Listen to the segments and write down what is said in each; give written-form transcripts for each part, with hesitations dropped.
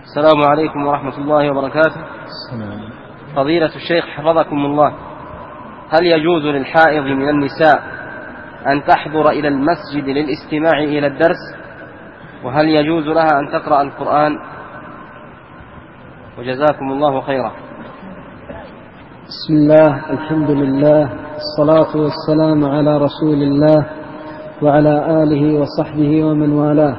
السلام عليكم ورحمة الله وبركاته. فضيلة الشيخ حفظكم الله، هل يجوز للحائض من النساء أن تحضر إلى المسجد للاستماع إلى الدرس؟ وهل يجوز لها أن تقرأ القرآن؟ وجزاكم الله خيرا. بسم الله، الحمد لله، الصلاة والسلام على رسول الله وعلى آله وصحبه ومن والاه.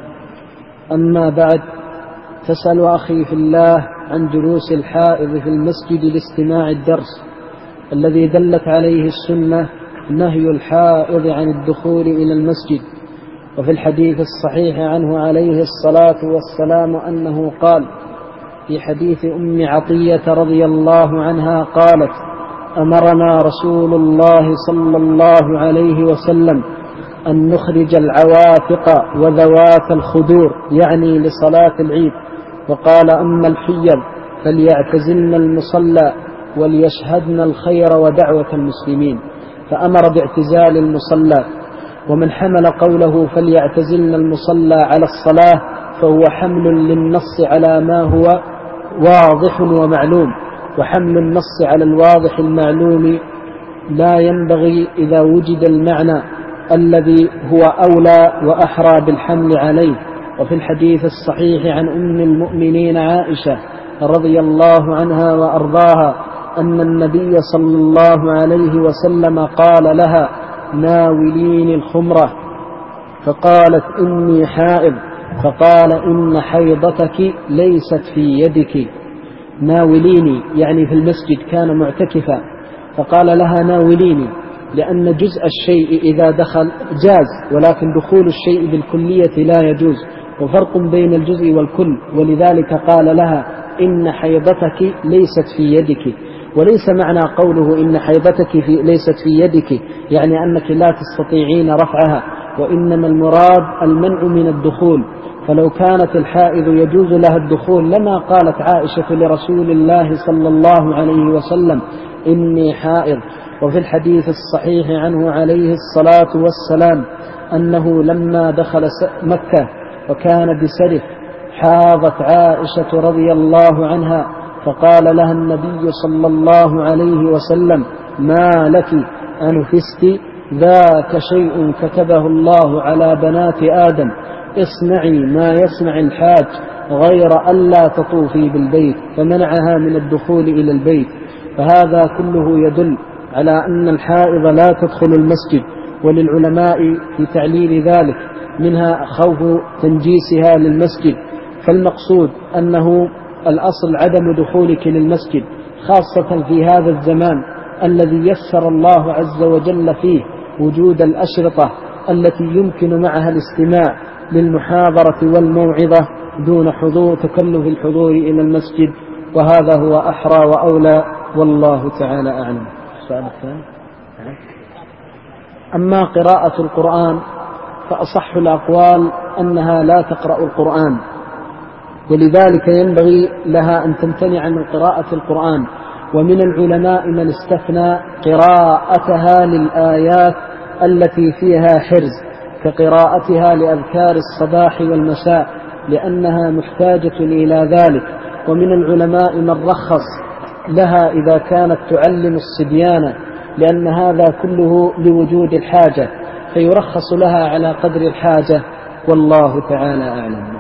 أما بعد، تسأل أخي في الله عن جلوس الحائض في المسجد لاستماع الدرس الذي دلت عليه السنة نهي الحائض عن الدخول إلى المسجد. وفي الحديث الصحيح عنه عليه الصلاة والسلام أنه قال في حديث أم عطية رضي الله عنها قالت: أمرنا رسول الله صلى الله عليه وسلم أن نخرج العواتق وذوات الخدور، يعني لصلاة العيد، وقال: أما الحيض فليعتزلن المصلى وليشهدن الخير ودعوة المسلمين، فأمر باعتزال المصلى. ومن حمل قوله فليعتزلن المصلى على الصلاة فهو حمل للنص على ما هو واضح ومعلوم، وحمل النص على الواضح المعلوم لا ينبغي إذا وجد المعنى الذي هو أولى وأحرى بالحمل عليه. وفي الحديث الصحيح عن أم المؤمنين عائشة رضي الله عنها وأرضاها أن النبي صلى الله عليه وسلم قال لها: ناوليني الخمرة، فقالت: إني حائض، فقال: إن حيضتك ليست في يدك. ناوليني يعني في المسجد، كان معتكفا، فقال لها: ناوليني، لأن جزء الشيء إذا دخل جاز، ولكن دخول الشيء بالكلية لا يجوز، وفرق بين الجزء والكل. ولذلك قال لها: إن حيضتك ليست في يدك. وليس معنى قوله إن حيضتك ليست في يدك يعني أنك لا تستطيعين رفعها، وإنما المراد المنع من الدخول. فلو كانت الحائض يجوز لها الدخول لما قالت عائشة لرسول الله صلى الله عليه وسلم: إني حائض. وفي الحديث الصحيح عنه عليه الصلاة والسلام أنه لما دخل مكة وكان بسرف حاضت عائشة رضي الله عنها، فقال لها النبي صلى الله عليه وسلم: ما لك أنفست؟ ذاك شيء كتبه الله على بنات آدم، اصنعي ما يصنع الحاج غير ألا تطوفي بالبيت، فمنعها من الدخول إلى البيت. فهذا كله يدل على أن الحائض لا تدخل المسجد. وللعلماء في تعليل ذلك منها خوف تنجيسها للمسجد، فالمقصود أنه الأصل عدم دخولك للمسجد، خاصة في هذا الزمان الذي يسر الله عز وجل فيه وجود الأشرطة التي يمكن معها الاستماع للمحاضرة والموعظة دون تكلف الحضور إلى المسجد، وهذا هو أحرى وأولى، والله تعالى أعلم. السؤال الثاني: أما قراءة القرآن فأصح الأقوال أنها لا تقرأ القرآن، ولذلك ينبغي لها أن تمتنع من قراءة القرآن. ومن العلماء من استثنى قراءتها للآيات التي فيها حرز كقراءتها لأذكار الصباح والمساء، لأنها محتاجة إلى ذلك. ومن العلماء من رخص لها إذا كانت تعلم الصبيان، لأن هذا كله لوجود الحاجة، فيرخص لها على قدر الحاجة، والله تعالى أعلم.